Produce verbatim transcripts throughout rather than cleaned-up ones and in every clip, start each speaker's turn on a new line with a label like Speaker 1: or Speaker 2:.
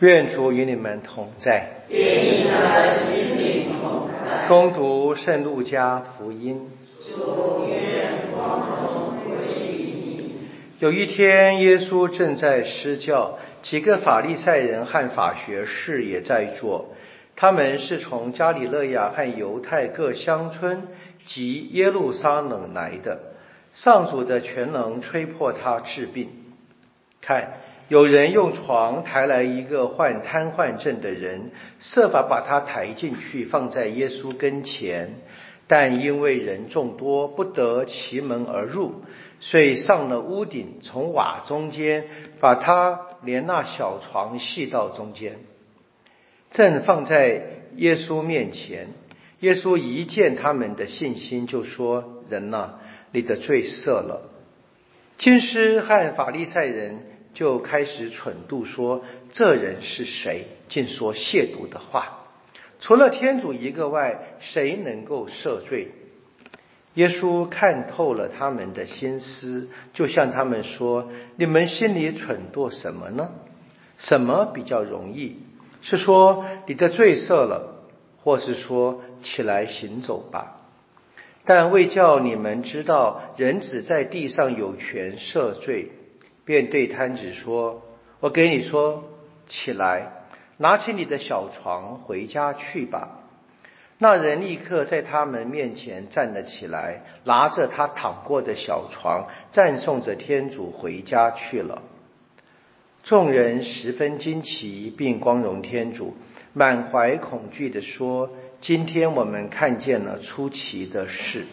Speaker 1: 愿主与你们同在，
Speaker 2: 与你的心灵同在。
Speaker 1: 恭读圣路加福音。
Speaker 2: 主愿光荣归于你。
Speaker 1: 有一天，耶稣正在施教，几个法利赛人和法学士也在座。他们是从加里肋亚和犹太各乡村及耶路撒冷来的。上主的全能吹破他治病。看，有人用床抬来一个患瘫痪症的人，设法把他抬进去，放在耶稣跟前。但因为人众多，不得其门而入，所以上了屋顶，从瓦中间把他连那小床系到中间，正放在耶稣面前。耶稣一见他们的信心，就说：人啊，你的罪赦了。经师和法利赛人就开始蠢度，说这人是谁，竟说亵渎的话。除了天主一个外，谁能够赦罪？耶稣看透了他们的心思，就向他们说：你们心里蠢惰什么呢？什么比较容易？是说你的罪赦了，或是说起来行走吧？但为叫你们知道人子在地上有权赦罪，便对摊子说：我给你说，起来，拿起你的小床回家去吧。那人立刻在他们面前站了起来，拿着他躺过的小床，赞颂着天主，回家去了。众人十分惊奇，并光荣天主，满怀恐惧地说：今天我们看见了出奇的事。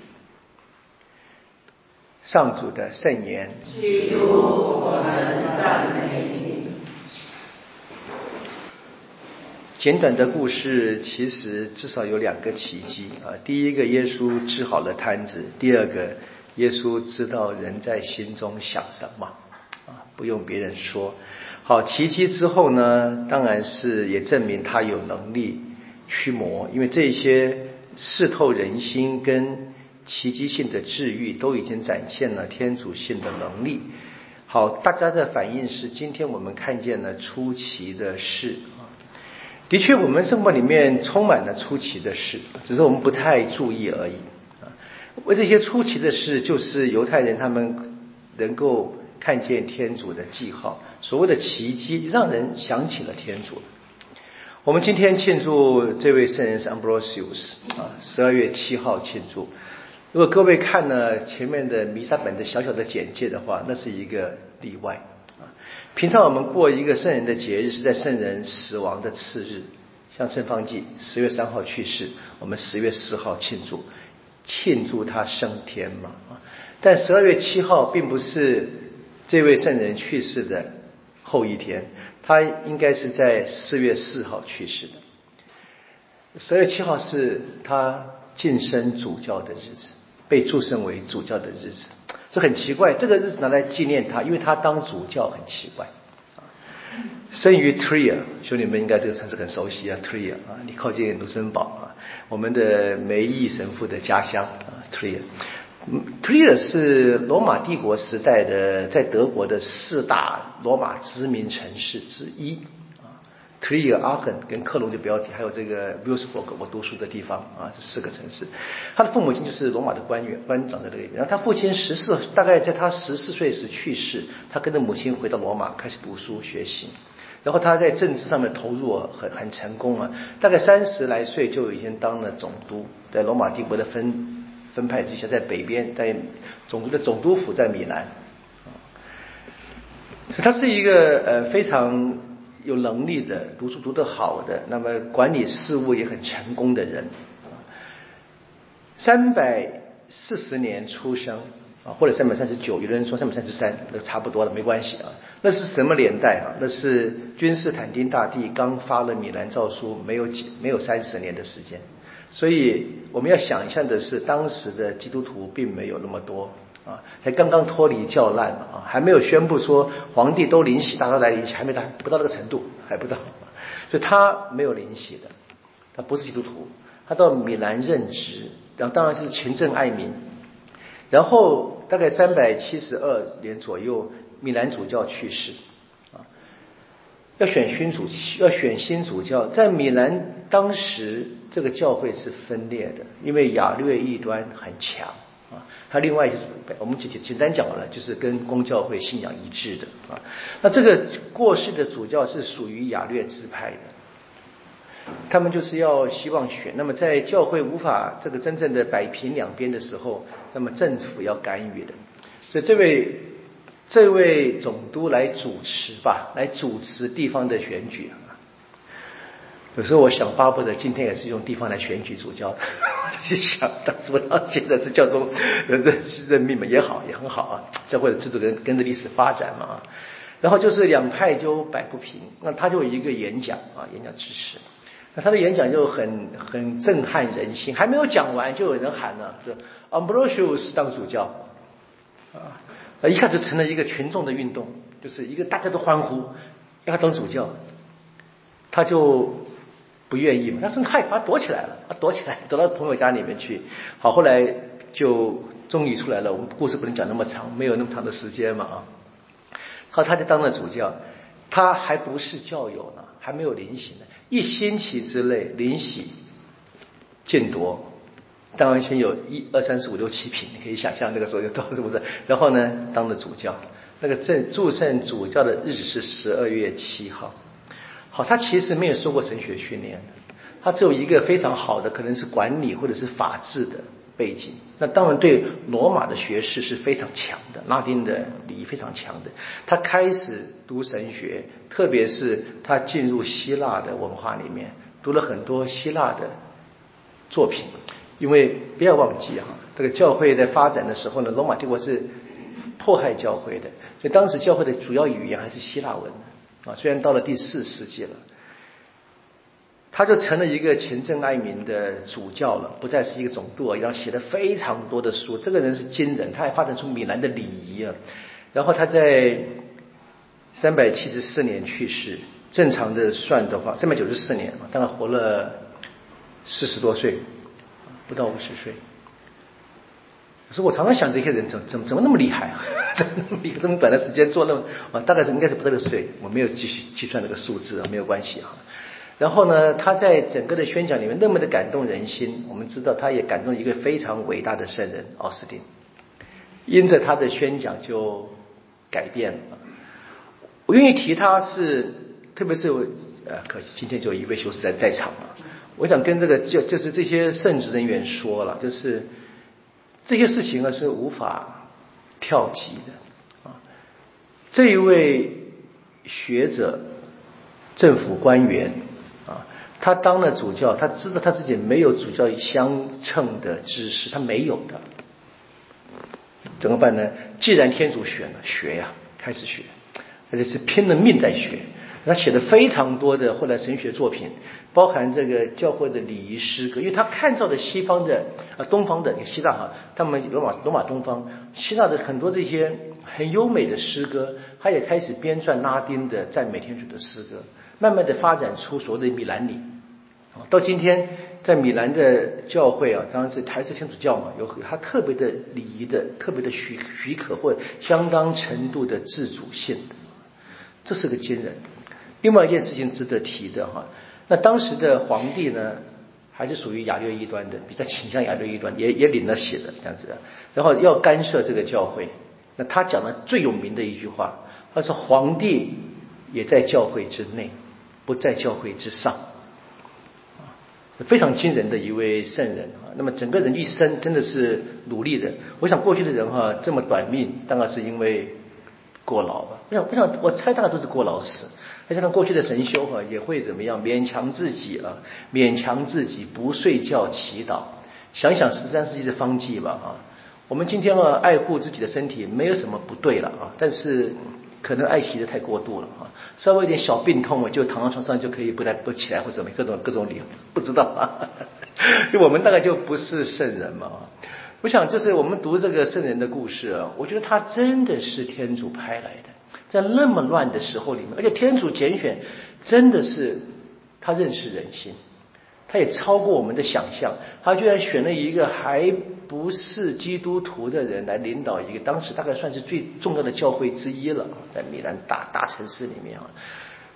Speaker 1: 上主的圣言。
Speaker 2: 基督，我们赞美你。
Speaker 1: 简短的故事其实至少有两个奇迹啊！第一个，耶稣治好了瘫子；第二个，耶稣知道人在心中想什么啊，不用别人说。好，奇迹之后呢，当然是也证明他有能力驱魔，因为这些视透人心跟奇迹性的治愈都已经展现了天主性的能力。好，大家的反应是，今天我们看见了出奇的事。的确，我们生活里面充满了出奇的事，只是我们不太注意而已。为这些出奇的事，就是犹太人他们能够看见天主的记号，所谓的奇迹，让人想起了天主。我们今天庆祝这位圣人是 Ambrosius 啊，十二月七号庆祝。如果各位看了前面的弥撒本的小小的简介的话，那是一个例外。平常我们过一个圣人的节日是在圣人死亡的次日，像圣方济十月三号去世，我们十月四号庆祝，庆祝他升天嘛。但十二月七号并不是这位圣人去世的后一天，他应该是在四月四号去世的。十二月七号是他晋升主教的日子，被祝圣为主教的日子。这很奇怪，这个日子拿来纪念他，因为他当主教很奇怪。生于 Trier， 兄弟们应该这个城市很熟悉啊 ，Trier 啊，你靠近卢森堡啊，我们的梅义神父的家乡啊 ，Trier。Trier 是罗马帝国时代的在德国的四大罗马知名城市之一。Trier、阿肯跟克隆就不要提，还有这个 Würzburg 我读书的地方啊，这四个城市。他的父母亲就是罗马的官员，官长在这里。然后他父亲十四，大概在他十四岁时去世，他跟着母亲回到罗马开始读书学习。然后他在政治上面投入很很成功啊，大概三十来岁就已经当了总督，在罗马帝国的分分派之下，在北边，在总督的总督府在米兰。他是一个呃非常有能力的，读书读得好的，那么管理事务也很成功的人。三百四十年出生啊，或者三百三十九，有人说三百三十三，那差不多了，没关系啊。那是什么年代啊？那是君士坦丁大帝刚发了米兰诏书，没有几没有三十年的时间。所以我们要想象的是，当时的基督徒并没有那么多啊，才刚刚脱离教难啊，还没有宣布说皇帝都临洗，大家来临洗，还没到不到那个程度，还不到，所以他没有临洗的，他不是基督徒，他到米兰任职，然后当然是勤政爱民，然后大概三百七十二年左右，米兰主教去世啊。 要选新主，要选新主教。在米兰当时这个教会是分裂的，因为亚略异端很强啊。他另外我们简简单讲了，就是跟公教会信仰一致的啊。那这个过世的主教是属于亚略支派的。他们就是要希望选，那么在教会无法这个真正的摆平两边的时候，那么政府要干预的，所以这位这位总督来主持吧，来主持地方的选举啊。有时候我想巴不得今天也是用地方来选举主教的，我想当初到现在是教宗任任命嘛，也好，也很好啊，教会的制度跟跟着历史发展嘛啊。然后就是两派就摆不平，那他就有一个演讲啊，演讲支持。那他的演讲就很很震撼人心，还没有讲完就有人喊了，这 Ambrosius 当主教啊，一下就成了一个群众的运动，就是一个大家都欢呼要他当主教，他就不愿意嘛，他是害怕躲起来了，他躲起来躲到朋友家里面去。好，后来就终于出来了，我们故事不能讲那么长，没有那么长的时间嘛啊。好，他就当了主教，他还不是教友呢，还没有临洗呢。一星期之内临洗建铎，当然先有一二三四五六七品，你可以想象那个时候有多少是不是？然后呢，当了主教，那个正祝圣主教的日子是十二月七号。好，他其实没有受过神学训练，他只有一个非常好的可能是管理或者是法治的背景。那当然对罗马的学识是非常强的，拉丁的礼仪非常强的。他开始读神学，特别是他进入希腊的文化里面，读了很多希腊的作品。因为不要忘记啊，这个教会在发展的时候呢，罗马帝国是迫害教会的，所以当时教会的主要语言还是希腊文啊。虽然到了第四世纪了，他就成了一个勤政爱民的主教了，不再是一个总督，然后写了非常多的书。这个人是惊人，他还发展出米兰的礼仪啊。然后他在三百七十四年去世，正常的算的话，三百九十四年，大概活了四十多岁，不到五十岁。所以我常常想，这些人怎怎么怎么那么厉害啊？怎么那么厉害？这么短的时间做那么啊，大概是应该是不到六十岁，我没有继续计算那个数字啊，没有关系啊。然后呢，他在整个的宣讲里面那么的感动人心，我们知道他也感动一个非常伟大的圣人奥斯丁，因着他的宣讲就改变了。我愿意提他是，特别是呃，可惜今天就有一位修士在在场了。我想跟这个就就是这些圣职人员说了，就是这些事情呢是无法跳级的啊。这一位学者、政府官员啊，他当了主教，他知道他自己没有主教相称的知识，他没有的，怎么办呢？既然天主选了，学呀，开始学，而且是拼了命在学。他写了非常多的后来神学作品，包含这个教会的礼仪诗歌，因为他看到了西方的啊东方的希腊哈，他们罗马罗马东方希腊的很多这些很优美的诗歌，他也开始编撰拉丁的赞美天主的诗歌，慢慢的发展出所谓的米兰礼。到今天在米兰的教会啊，当然是还是天主教嘛，有他特别的礼仪的特别的许许可或相当程度的自主性，这是个惊人的。另外一件事情值得提的哈，那当时的皇帝呢，还是属于亚略异端的，比较倾向亚略异端，也也领了血的这样子的，然后要干涉这个教会。那他讲的最有名的一句话，他说皇帝也在教会之内，不在教会之上，非常惊人的一位圣人啊。那么整个人一生真的是努力的。我想过去的人哈这么短命，当然是因为过劳吧。我想我想我猜大概都是过劳死。再加上过去的神修哈也会怎么样，勉强自己啊，勉强自己不睡觉祈祷。想想十三世纪的方济吧啊，我们今天啊爱护自己的身体没有什么不对了啊，但是可能爱惜的太过度了啊，稍微一点小病痛就躺在床上就可以不来不起来或者各种各种理由，不知道啊，就我们大概就不是圣人嘛。我想就是我们读这个圣人的故事啊，我觉得他真的是天主派来的。在那么乱的时候里面，而且天主拣选真的是他认识人心，他也超过我们的想象，他居然选了一个还不是基督徒的人来领导一个当时大概算是最重要的教会之一了，在米兰大大城市里面啊。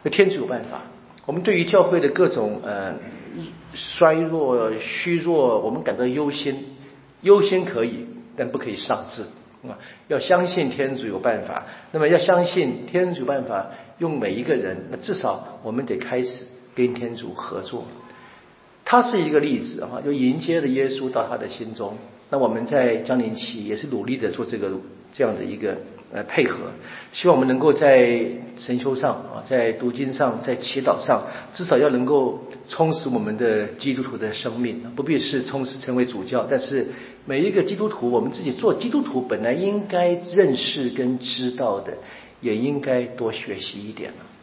Speaker 1: 天主有办法。我们对于教会的各种呃衰弱、虚弱，我们感到忧心，忧心可以，但不可以丧志啊！要相信天主有办法。那么要相信天主有办法用每一个人，那至少我们得开始跟天主合作。他是一个例子啊，就迎接了耶稣到他的心中。那我们在降临期也是努力的做这个这样的一个呃配合，希望我们能够在神修上啊，在读经上，在祈祷上，至少要能够充实我们的基督徒的生命，不必是充实成为主教，但是每一个基督徒，我们自己做基督徒本来应该认识跟知道的，也应该多学习一点了。